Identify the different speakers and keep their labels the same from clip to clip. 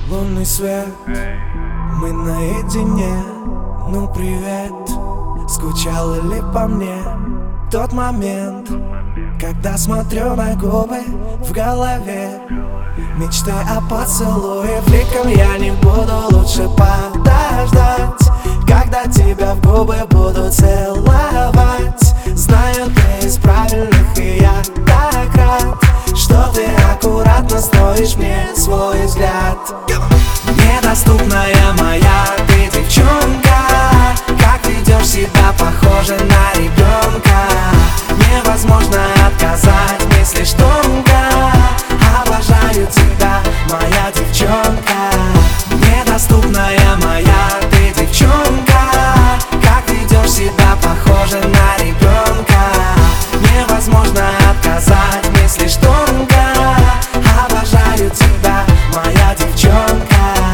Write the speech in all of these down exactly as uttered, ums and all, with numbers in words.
Speaker 1: Лунный свет, мы наедине. Ну привет, скучала ли по мне? Тот момент, когда смотрю на губы в голове, мечты о поцелуе. Фликом я не буду, лучше подождать, когда тебя в губы буду целовать. Знаю, ты из правильных, и я так рад, что ты аккуратно строишь мне свой взгляд. Недоступная моя ты девчонка, как ведешь себя, похоже на ребенка. Невозможно отказать, мыслишь тонко. Обожаю тебя, моя девчонка. Недоступная моя ты девчонка, как ведешь себя, похоже на ребенка. Невозможно отказать, мыслишь тонко. Обожаю тебя, моя девчонка.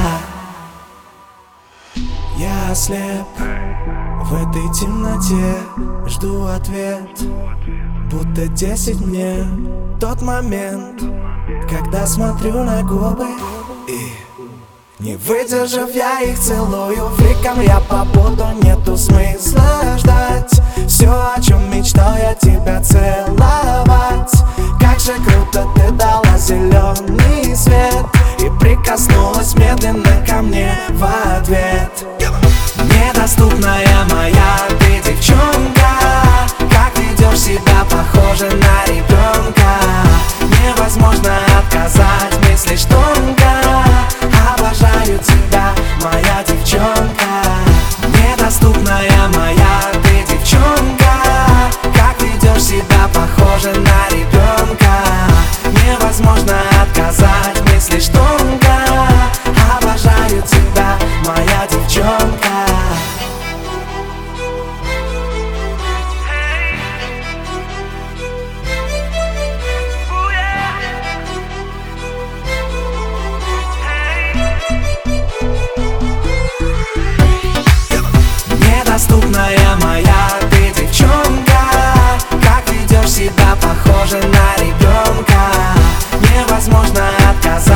Speaker 1: Я ослеп в этой темноте, жду ответ, будто десять мне. Тот момент, когда смотрю на губы и, не выдержав, я их целую. Фликом я побуду, нету смысла ждать. Все, о чем мечтал я тебя целовать. Как же круто ты дала зеленый свет и прикоснулась медленно ко мне в ответ. Недоступная моя ты девчонка, как ведешь себя, похоже на ребенка. Невозможно отказать, мыслишь тонко. Обожаю тебя, моя девчонка. Недоступная моя ты девчонка, как ведешь себя, похоже на ребенка. Невозможно отказать, мыслишь тонко. Обожаю тебя, моя девчонка. Недоступная моя ты девчонка, как ведешь себя, похоже на ребенка. Невозможно отказать.